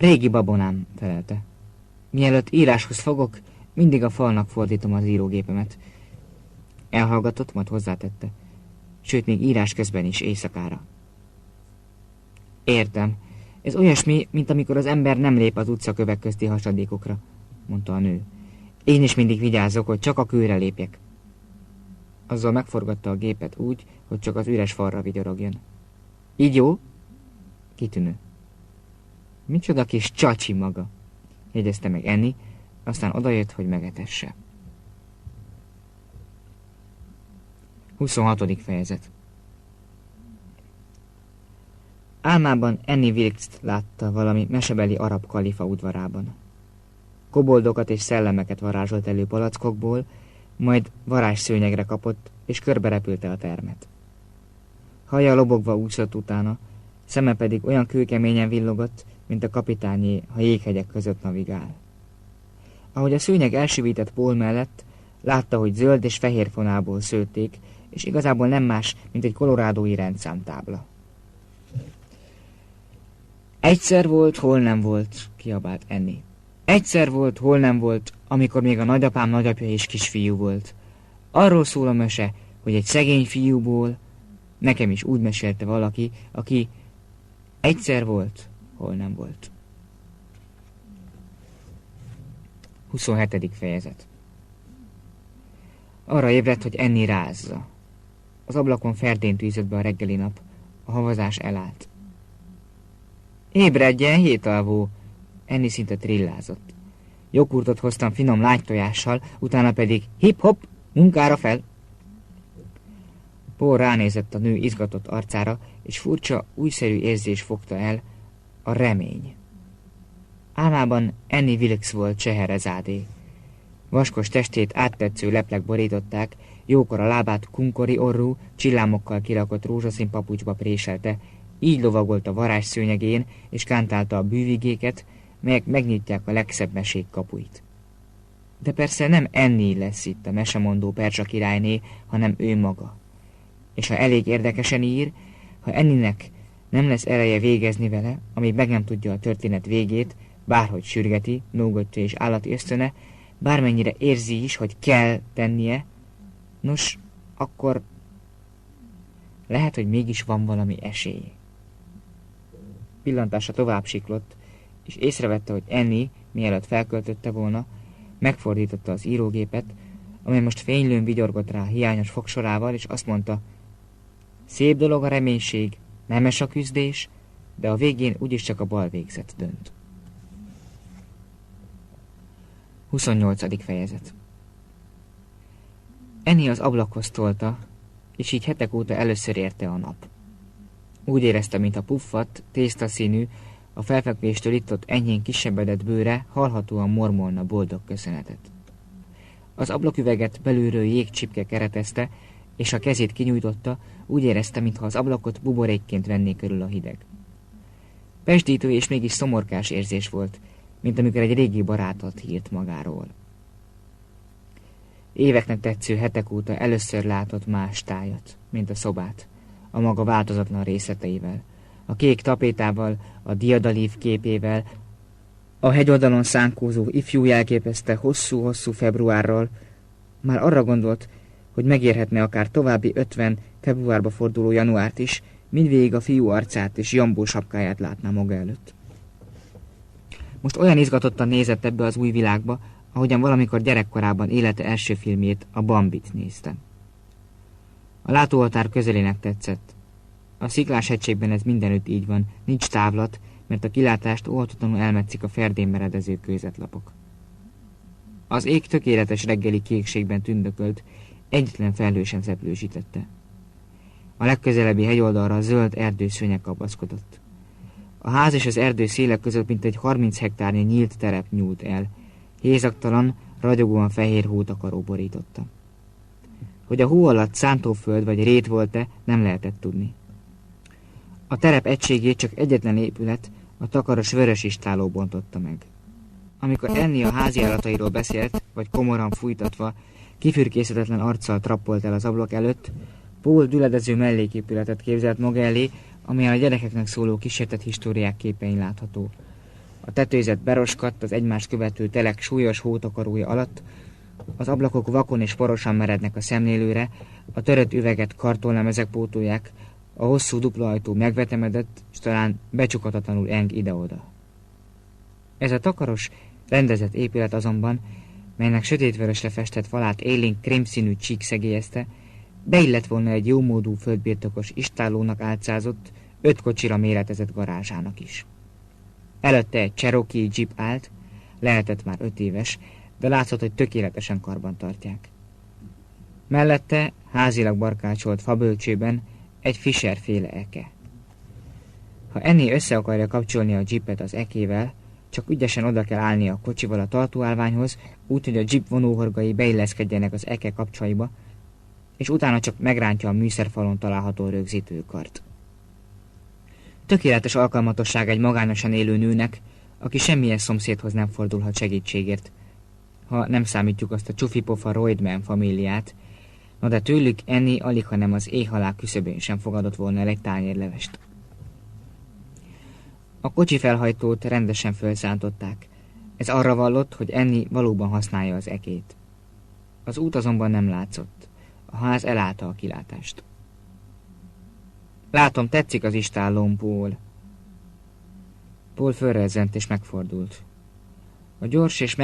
Régi babonám, felelte. Mielőtt íráshoz fogok, mindig a falnak fordítom az írógépemet. Elhallgatott, majd hozzátette. Sőt, még írás közben is éjszakára. Értem. Ez olyasmi, mint amikor az ember nem lép az utcakövek közti hasadékokra, mondta a nő. Én is mindig vigyázok, hogy csak a kőre lépjek. Azzal megforgatta a gépet úgy, hogy csak az üres falra vigyorogjon. Így jó? Kitűnő. Micsoda kis csacsi maga, jegyezte meg Annie, aztán odajött, hogy megetesse. 26. fejezet. Álmában Annie Wilkes-t látta valami mesebeli arab kalifa udvarában. Koboldokat és szellemeket varázsolt elő palackokból, majd varázsszőnyegre kapott, és körberepülte a termet. Haja lobogva úszott utána, szeme pedig olyan kőkeményen villogott, mint a kapitányé, ha jéghegyek között navigál. Ahogy a szőnyeg elsüvített pól mellett, látta, hogy zöld és fehér fonából szőtték, és igazából nem más, mint egy kolorádói rendszámtábla. Egyszer volt, hol nem volt, kiabált Annie. Egyszer volt, hol nem volt, amikor még a nagyapám nagyapja is kisfiú volt. Arról szól a mese, hogy egy szegény fiúból, nekem is úgy mesélte valaki, aki egyszer volt, hol nem volt. 27. fejezet. Arra ébredt, hogy Annie rázza. Az ablakon ferdén tűzött be a reggeli nap, a havazás elállt. Ébredjen, hétalvó! Annie szinte trillázott. Joghurtot hoztam finom lágytojással, utána pedig hip-hop, munkára fel! Paul ránézett a nő izgatott arcára, és furcsa, újszerű érzés fogta el, a remény. Álmában Annie Wilkes volt Scheherazádé. Vaskos testét áttetsző leplek borították, jókora lábát kunkori orrú, csillámokkal kirakott rózsaszín papucsba préselte, így lovagolt a varázsszőnyegén, és kántálta a bűvigéket, melyek megnyitják a legszebb mesék kapuit. De persze nem Annie lesz itt a mesemondó Percsa királyné, hanem ő maga. És ha elég érdekesen ír, ha Annie-nek nem lesz ereje végezni vele, amíg meg nem tudja a történet végét, bárhogy sürgeti, nógatja és állati ösztöne, bármennyire érzi is, hogy kell tennie, nos, akkor lehet, hogy mégis van valami esély. Pillantása tovább siklott, és észrevette, hogy Annie, mielőtt felköltötte volna, megfordította az írógépet, amely most fénylőn vigyorgott rá hiányos fogsorával, és azt mondta, szép dolog a reménység, nemes a küzdés, de a végén úgyis csak a bal végzet dönt. 28. fejezet. Annie az ablakhoz tolta, és így hetek óta először érte a nap. Úgy érezte, mint a puffadt, tésztaszínű, a felfekvéstől itt-ott enyhén kisebbedett bőre hallhatóan mormolna boldog köszönetet. Az ablaküveget belülről jégcsipke keretezte, és a kezét kinyújtotta, úgy érezte, mintha az ablakot buborékként venné körül a hideg. Pesdítő és mégis szomorkás érzés volt, mint amikor egy régi barátot hírt magáról. Éveknek tetsző hetek óta először látott más tájat, mint a szobát, a maga változatlan részleteivel, a kék tapétával, a diadalív képével, a hegyoldalon szánkózó ifjú jelképezte hosszú-hosszú februárral. Már arra gondolt, hogy megérhetne akár további 50 februárba forduló januárt is, mindvégig a fiú arcát és jambó sapkáját látná maga előtt. Most olyan izgatottan nézett ebbe az új világba, ahogyan valamikor gyerekkorában élete első filmjét, a Bambit nézte. A látóhatár közelének tetszett. A Sziklás hegységben ez mindenütt így van, nincs távlat, mert a kilátást óhatatlanul elmetszik a ferdén meredező kőzetlapok. Az ég tökéletes reggeli kékségben tündökölt, egyetlen felhő sem szeplősítette. A legközelebbi hegyoldalra a zöld erdőszőnyeg kapaszkodott. A ház és az erdő szélek között mintegy 30 hektárnyi nyílt terep nyúlt el, hézagtalan, ragyogóan fehér hótakaró borította. Hogy a hó alatt szántóföld vagy rét volt-e, nem lehetett tudni. A terep egységét csak egyetlen épület, a takaros vörös istálló bontotta meg. Amikor Annie a háziállatairól beszélt, vagy komoran fújtatva, kifürkészhetetlen arccal trappolt el az ablak előtt, Paul düledező melléképületet képzelt maga elé, amelyen a gyerekeknek szóló kísértett históriák képein látható. A tetőzet beroskadt az egymást követő telek súlyos hótakarója alatt, az ablakok vakon és porosan merednek a szemlélőre, a törött üveget kartonlemezek pótolják, a hosszú dupla ajtó megvetemedett, és talán becsukhatatlanul eng ide-oda. Ez a takaros, rendezett épület azonban, melynek sötétvörösre festett falát élénk krémszínű csík szegélyezte, beillett volna egy jómódú földbirtokos istállónak álcázott, 5 kocsira méretezett garázsának is. Előtte egy Cherokee Jeep állt, lehetett már 5 éves, de látszott, hogy tökéletesen karban tartják. Mellette, házilag barkácsolt fabölcsőben egy Fisher-féle eke. Ha Annie össze akarja kapcsolni a Jeepet az ekével, csak ügyesen oda kell állni a kocsival a tartóállványhoz, úgy, hogy a Jeep vonóhorgai beilleszkedjenek az eke kapcsaiba, és utána csak megrántja a műszerfalon található rögzítőkart. Tökéletes alkalmatosság egy magányosan élő nőnek, aki semmilyen szomszédhoz nem fordulhat segítségért, ha nem számítjuk azt a csufipofa Roydman famíliát, na de tőlük Annie aligha nem az éhhalál küszöbén sem fogadott volna el egy tányérlevest. A kocsi felhajtót rendesen felszántották. Ez arra vallott, hogy Annie valóban használja az ekét. Az út azonban nem látszott. A ház elállta a kilátást. Látom, tetszik az istállóm, Paul. Paul fölrezzent és megfordult. A gyors és